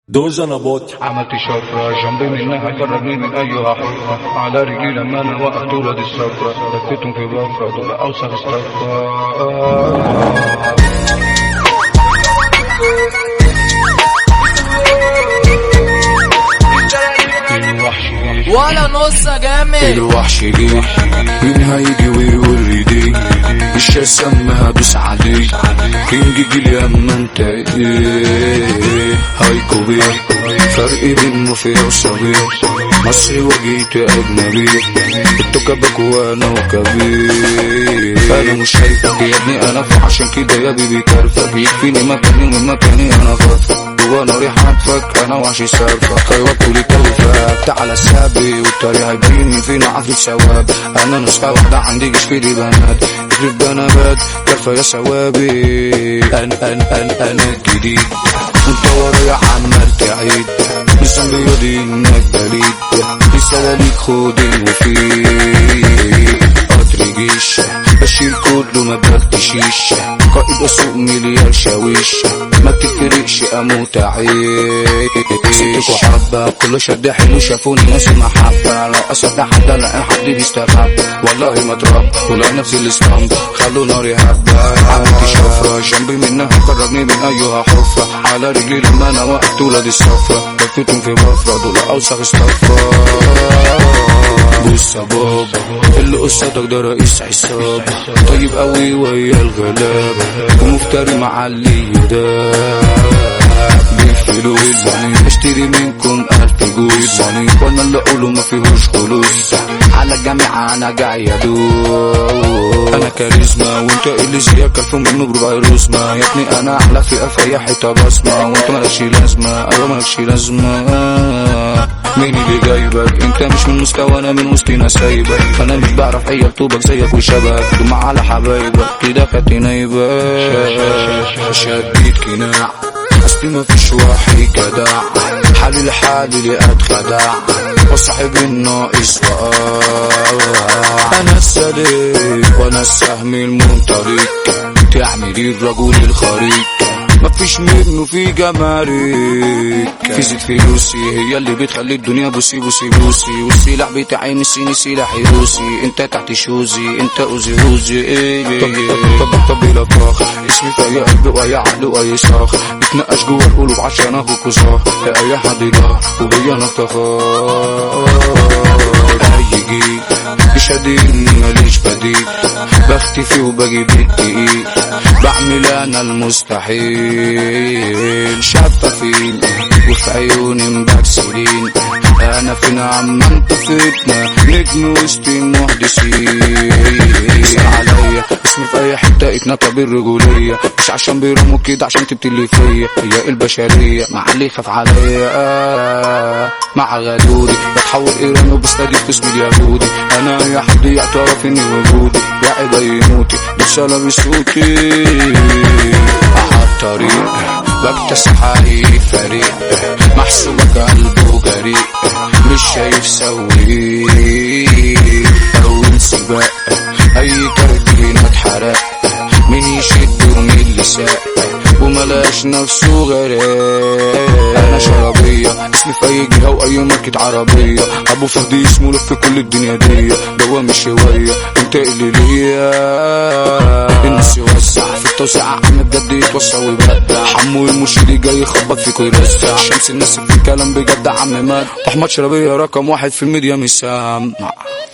دوزة نباطي عملت شفرة جنبي منها خرجني من أيها حفرة على رجلي لما أنا وقفت ولاد السفرة لفيتهم في بفرة دول أوسخ استفرة ولا نص جامد. الوحش جه مين هيجي ويوريدي مش هسمها بس عليك كينج جيلي اما انت ايه هايكو بيه فرق بين مافيا وصبي مصري وجيت اجنبي انتو كبك وانا وكبير انا مش شايفك يا ابني انا فوق عشان كده يا بيبي كارفك يكفيني مكاني ومن مكاني انا فاتفك وانا ريح عطفك انا وحشي سابك ايوه كولي كوفك تعالى سابي والطريق هيبين فينا عفريت ثواب انا نسخة واحدة عندي جيش في دي بنات اكرف بنابات كرفة يا ثوابي انا الجديد وانت ورايا عمال تعيد مش ذنبي ياضي انك بليد لسه ليك خودين وفيك قطر جيش بشيل كله ما بغتشيش قائد اسوق مليار شاويش ما تفرقش اموت عيش سبتكوا حبة كله شد حلو شافوني ناس المحبة لو قصد حد الاقي حد بيستخبى والله ما اتربى ولا نفسي الاسطمبة خلوا ناري هبة عملت شفرة جنبي منها خرجني من ايها حفرة على رجلي لما انا وقفت ولاد السفرة لفيتهم في بفرة دول اوسخ استفرة بص يا بابا اللي قصتك ده رئيس عصابة طيب قوي ويا الغلابة ومفتري مع اللي ده بالفلوس اشتري منكم 1000 جوز وانا اللي اقوله ما فيهوش خلوص على الجامعة انا جاي ادوس انا كاريزما وانت اللي زيك الف منه بربع ما يا ابني انا احلى في اي حتة بسمة وانت مالكش لازمة ايوه مالكش لازمة مين اللي جايبك انت مش من مستوى انا من وسطنا سايبك انا مش بعرف اي طوبك زيك وشبك دمع على حبايبك كده خدت نايبك شديد كناع اصلي مفيش واحد جدع حالي لحالي اللي اتخدع وصاحب الناقص انا السليك وانا السهم المنطلق تعملي الرجل الخريق مفيش منه في جمارك فيزة فلوسي هي اللي بتخلي الدنيا بوسي بوسي بوسي والسلاح بتاعي نسيني سلاحي روسي انت تحت شوزي انت اوزي روزي ايه طب بلا فخر اسمي في اي قلب واي عقل واي شاخ بتنقش جوا القلوب عشان اخوك وصاح لاي حد لا وبيا انا افتخار اي جيل بشديد ماليش بديل بختفي وبجيب التقيل بعمل انا المستحيل شفافين وفي عيوني مبكسلين انا فينا عم انتو فتنا نجم وسط المحدثين عليا اسمي في اي حته اتنطب الرجوليه مش عشان بيرموا كده عشان تبتلي فيا هي البشريه مع اللي يخاف عليا مع غدودي بتحول ايران وبستضيف اسمي اليهودي انا اي حد يعترف اني وجودي واعد يموتي رساله بصوتي عالطريق بكتسح اي فريق محسوبك قلبه جريء مش شايف سويه اول سباق اي كارتين اتحرق مين يشد ومين اللي ساق وملاش نفسه غرق انا شرابية اسمي في اي جهة واي ماركة عربية ابو فهدي اسمه لف كل الدنيا دي دوام الشوية انت اللي ليا الناس يوسع في التوسعة عم بجد يتوسع ويبدع حمو المرشدي جاي يخبط فيك ويرزع شمس الناس في الكلام بجد عم مات احمد شرابية رقم 1 في الميديا مش سامع